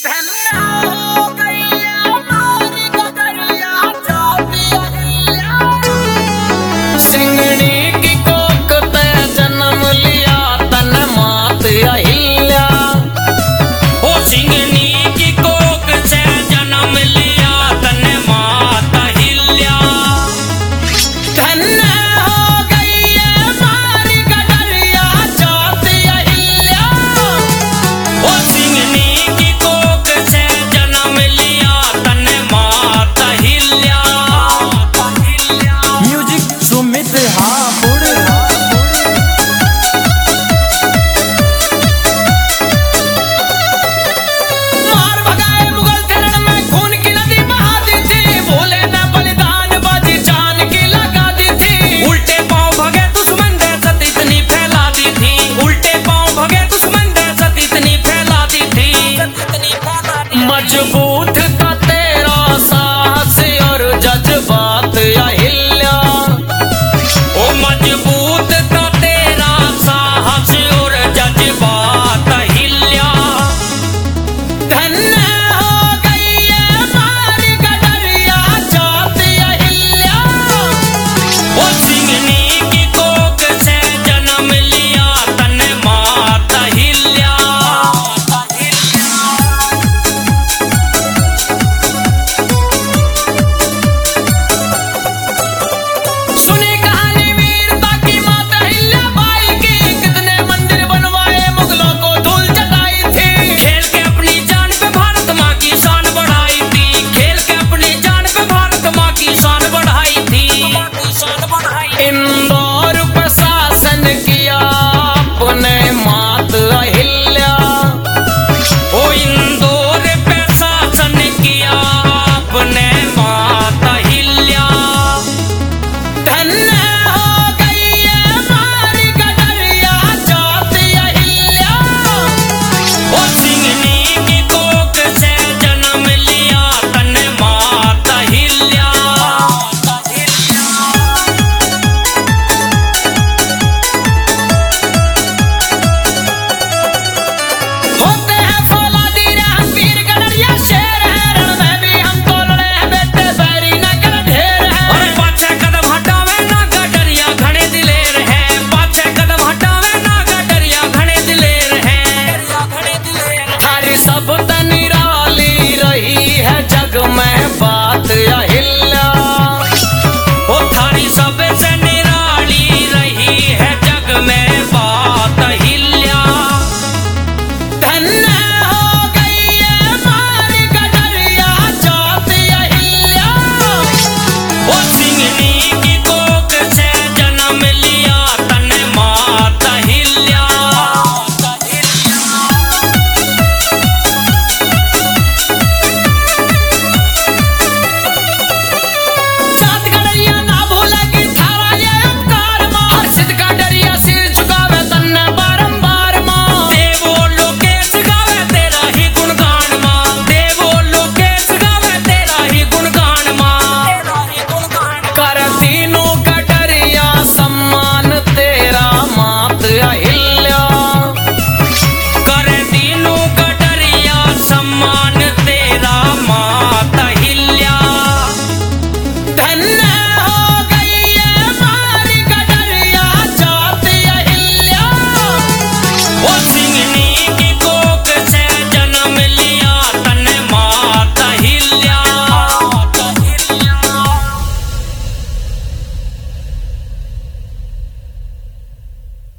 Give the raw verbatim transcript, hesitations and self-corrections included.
मजबूत का तेरा साहस और जज्बात अहिल्या, ओ मजबूत का तेरा साहस और जज्बात अहिल्या। धन्य हो गई है मारी गडरिया जात अहिल्या, ओ सिंहनी की कोख से जन्म लिया तन मात अहिल्या। इंदौर प्रशासन किया अपने मात अहिल्या, ओ इंदौर प्रशासन किया अपने मात अहिल्या। धन्य हो गई है मारी गडरिया जात अहिल्या, ओ सिंहनी की कोख से जन्म लिया तन मात अहिल्या। सब